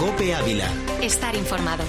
COPE Ávila. Estar informado.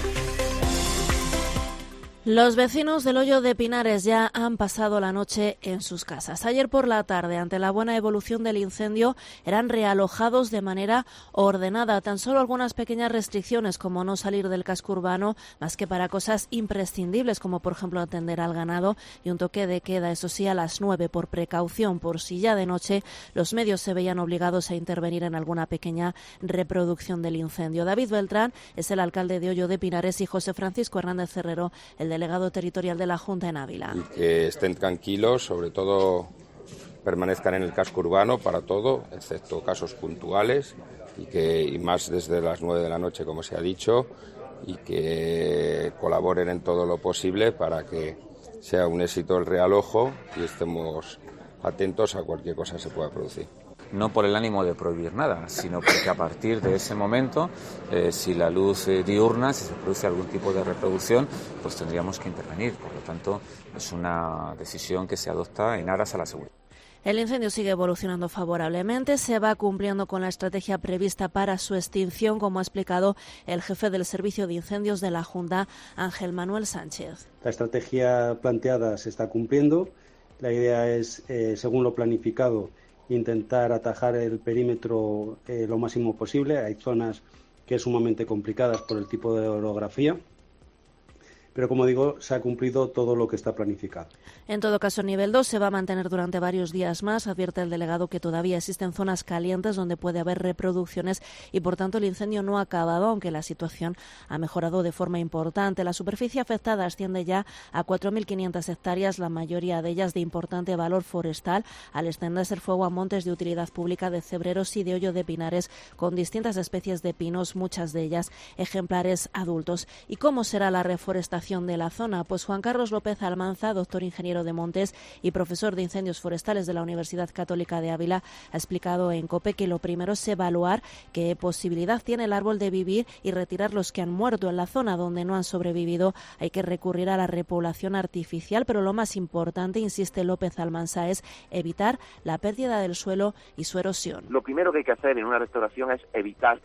Los vecinos del Hoyo de Pinares ya han pasado la noche en sus casas. Ayer por la tarde, ante la buena evolución del incendio, eran realojados de manera ordenada. Tan solo algunas pequeñas restricciones, como no salir del casco urbano, más que para cosas imprescindibles, como por ejemplo atender al ganado, y un toque de queda, eso sí, a las 9 por precaución, por si ya de noche los medios se veían obligados a intervenir en alguna pequeña reproducción del incendio. David Beltrán es el alcalde de Hoyo de Pinares y José Francisco Hernández Cerrero, el delegado territorial de la Junta en Ávila. Y que estén tranquilos, sobre todo permanezcan en el casco urbano para todo, excepto casos puntuales, y más desde las 9 de la noche, como se ha dicho, y que colaboren en todo lo posible para que sea un éxito el realojo y estemos atentos a cualquier cosa que se pueda producir. No por el ánimo de prohibir nada, sino porque a partir de ese momento, si la luz diurna, si se produce algún tipo de reproducción, pues tendríamos que intervenir. Por lo tanto, es una decisión que se adopta en aras a la seguridad. El incendio sigue evolucionando favorablemente, se va cumpliendo con la estrategia prevista para su extinción, como ha explicado el jefe del Servicio de Incendios de la Junta, Ángel Manuel Sánchez. La estrategia planteada se está cumpliendo. La idea es, según lo planificado, intentar atajar el perímetro lo máximo posible. Hay zonas que es sumamente complicadas por el tipo de orografía, pero como digo, se ha cumplido todo lo que está planificado. En todo caso, el nivel 2 se va a mantener durante varios días más. Advierte el delegado que todavía existen zonas calientes donde puede haber reproducciones y, por tanto, el incendio no ha acabado, aunque la situación ha mejorado de forma importante. La superficie afectada asciende ya a 4.500 hectáreas, la mayoría de ellas de importante valor forestal, al extenderse el fuego a montes de utilidad pública de Cebreros y de Hoyo de Pinares, con distintas especies de pinos, muchas de ellas ejemplares adultos. ¿Y cómo será la reforestación de la zona? Pues Juan Carlos López Almanza, doctor ingeniero de montes y profesor de incendios forestales de la Universidad Católica de Ávila, ha explicado en COPE que lo primero es evaluar qué posibilidad tiene el árbol de vivir y retirar los que han muerto. En la zona donde no han sobrevivido hay que recurrir a la repoblación artificial, pero lo más importante, insiste López Almanza, es evitar la pérdida del suelo y su erosión. Lo primero que hay que hacer en una restauración es evitar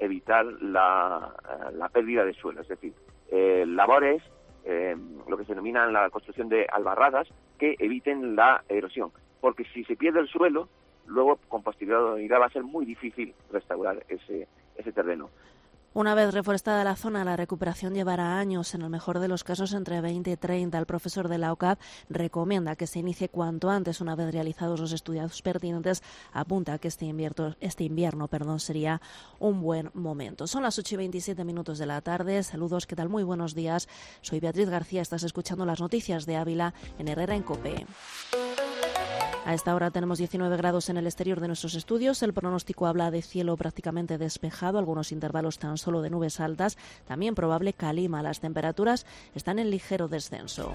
la pérdida de suelo, es decir, labores, lo que se denomina la construcción de albarradas, que eviten la erosión, porque si se pierde el suelo, luego con posterioridad va a ser muy difícil restaurar ese terreno. Una vez reforestada la zona, la recuperación llevará años, en el mejor de los casos entre 20 y 30. El profesor de la UCAP recomienda que se inicie cuanto antes. Una vez realizados los estudios pertinentes, apunta que este invierno sería un buen momento. Son las 8:27 de la tarde. Saludos, ¿qué tal? Muy buenos días. Soy Beatriz García, estás escuchando las noticias de Ávila en Herrera en COPE. A esta hora tenemos 19 grados en el exterior de nuestros estudios. El pronóstico habla de cielo prácticamente despejado, algunos intervalos tan solo de nubes altas. También probable calima. Las temperaturas están en ligero descenso.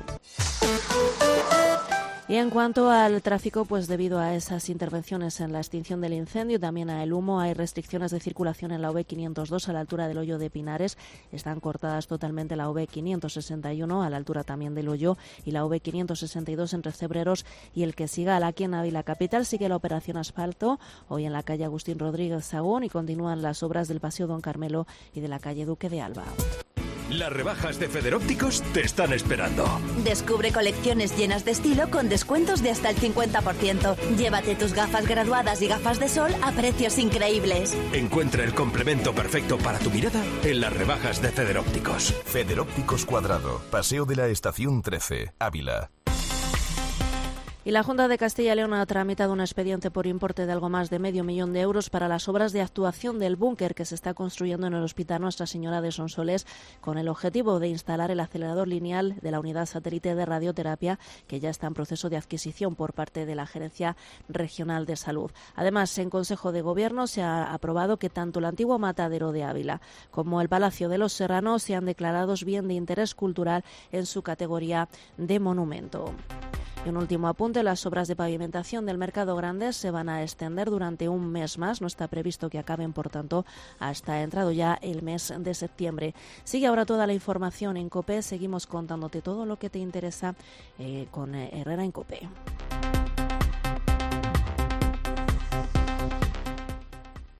Y en cuanto al tráfico, pues debido a esas intervenciones en la extinción del incendio y también al humo, hay restricciones de circulación en la OV502 a la altura del Hoyo de Pinares. Están cortadas totalmente la OV561 a la altura también del Hoyo y la OV562 entre Cebreros y el que siga. Aquí en Ávila Capital sigue la operación asfalto, hoy en la calle Agustín Rodríguez Sagún, y continúan las obras del Paseo Don Carmelo y de la calle Duque de Alba. Las rebajas de Federópticos te están esperando. Descubre colecciones llenas de estilo con descuentos de hasta el 50%. Llévate tus gafas graduadas y gafas de sol a precios increíbles. Encuentra el complemento perfecto para tu mirada en las rebajas de Federópticos. Federópticos Cuadrado, Paseo de la Estación 13, Ávila. Y la Junta de Castilla y León ha tramitado un expediente por importe de algo más de $500,000 euros para las obras de actuación del búnker que se está construyendo en el Hospital Nuestra Señora de Sonsoles, con el objetivo de instalar el acelerador lineal de la unidad satélite de radioterapia, que ya está en proceso de adquisición por parte de la Gerencia Regional de Salud. Además, en Consejo de Gobierno se ha aprobado que tanto el antiguo matadero de Ávila como el Palacio de los Serranos sean declarados bien de interés cultural en su categoría de monumento. Y un último apunte, las obras de pavimentación del Mercado Grande se van a extender durante un mes más. No está previsto que acaben, por tanto, hasta entrado ya el mes de septiembre. Sigue ahora toda la información en COPE. Seguimos contándote todo lo que te interesa con Herrera en COPE.